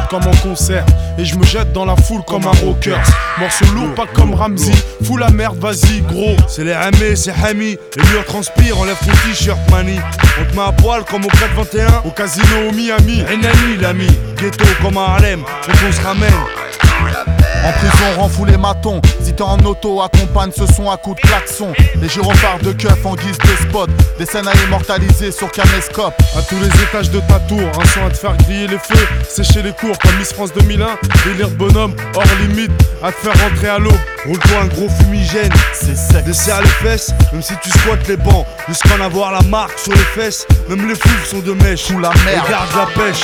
comme en concert. Et je me jette dans la foule comme un rocker. Morceau lourd, pas comme Ramsey. Fous la merde, vas-y, gros. C'est les Hamé, c'est Hami. Les murs transpirent, enlève ton t-shirt, mani. On te met à poil comme au 421. Au casino au Miami. Renani, l'ami. Ghetto comme à Harlem. On se ramène. En prison, rend fou les matons. Si t'es en auto, accompagne ce son à coups de klaxon. Les gyrophares de keuf en guise de spot. Des scènes à immortaliser sur caméscope. À tous les étages de ta tour, un son à te faire griller les feux. Sécher les cours comme Miss France 2001. Délire de bonhomme, hors limite, à te faire rentrer à l'eau. Roule-toi un gros fumigène. C'est sec. Desserre les fesses, même si tu squattes les bancs. Jusqu'à en avoir la marque sur les fesses. Même les fous sont de mèche. Sous la merde. Regarde la pêche.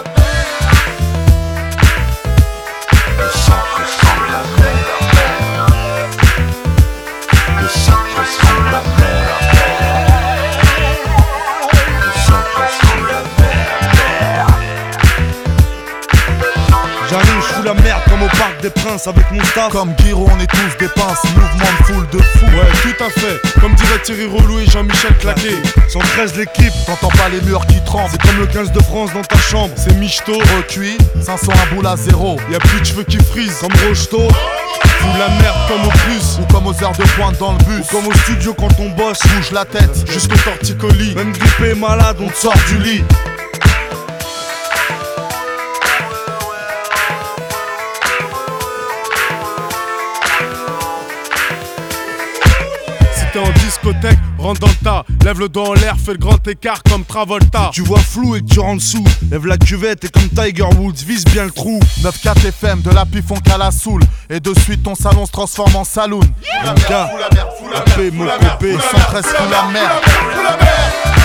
J'arrive, je fous la merde comme au Parc des Princes avec mon staff. Comme Guiraud, on est tous des pinces. Mouvement de foule de fou. Ouais, tout à fait. Comme dirait Thierry Roulou et Jean-Michel Claquet. 113 l'équipe. T'entends pas les murs qui tremblent. C'est comme le 15 de France dans ta chambre. C'est michto. Recuit, 500 à boule à zéro. Y'a plus de cheveux qui frisent. Comme Rocheteau. Fous la merde comme au plus. Ou comme aux heures de pointe dans le bus. Comme au studio quand on bosse. Bouge la tête. Jusqu'au torticolis. Même grippé et malade, on te sort du lit. T'es en discothèque, rentre dans le tas. Lève le dos en l'air, fais le grand écart comme Travolta. Tu vois flou et que tu rentres sous. Lève la cuvette et comme Tiger Woods, vise bien le trou. 9-4 FM, de la pifon qu'à la soule. Et de suite ton salon se transforme en saloon. Mon gars, AP, mon copé. 113 fout la merde.